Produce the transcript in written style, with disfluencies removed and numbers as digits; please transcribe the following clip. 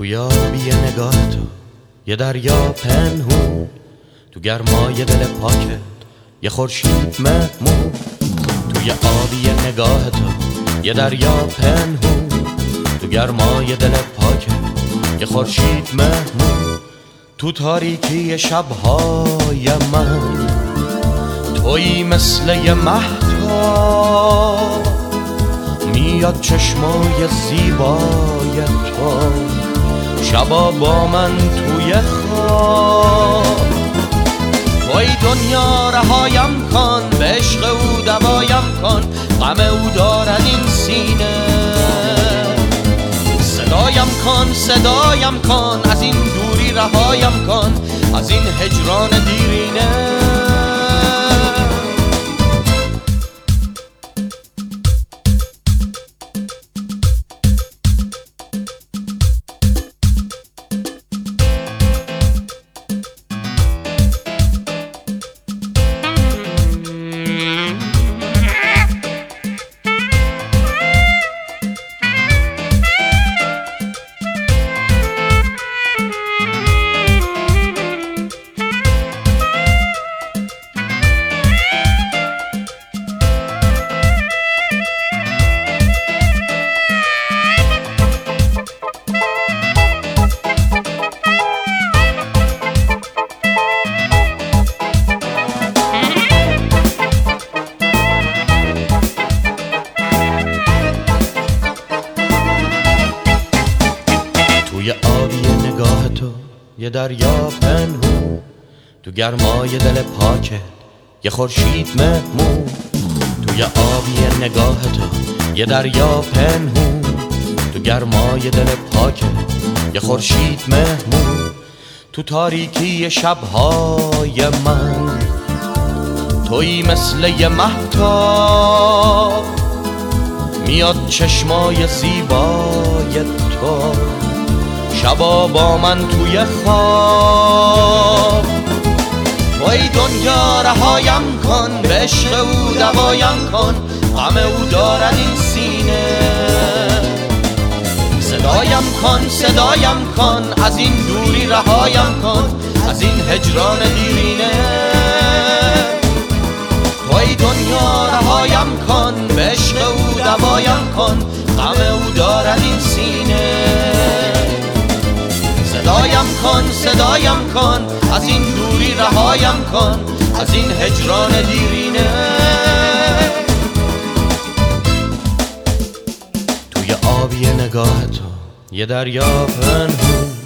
توی آبی نگاه تو یه دریا پنهون، تو گرمای دل پاکت یه خورشید مهمون. توی آبی نگاه تو یه دریا پنهون، تو گرمای دل پاکت یه خورشید مهمون. تو تاریکی شبهای من تویی مثل یه مهتاب، میاد چشمای زیبای تو شبا با من توی خواب. توی دنیا رهایم کن، به عشق او دوایم کن، غم او دارد این سینه. صدایم کن، از این دوری رهایم کن، از این هجران دیرینه. توی آبی نگاه تو یه دریا پنهون، تو گرمای دل پاکت یه خورشید مهمون. توی آبی نگاه تو یه دریا پنهون، تو گرمای دل پاکت یه خورشید مهمون. تو تاریکی شبهای من تویی مثل یه مهتاب، میاد چشمای زیبای تو شبا با من توی خواب. توی دنیا رهایم کن، به عشق او دوایم کن، غم او دارد این سینه. صدایم کن، از این دوری رهایم کن، از این هجران دیرینه. توی دنیا رهایم کن، به عشق او دوایم کن، غم او دارد این سینه. صدایم کن، از این دوری رهایم کن، از این هجران دیرینه. توی آبی نگاه تو یه دریا پنهون،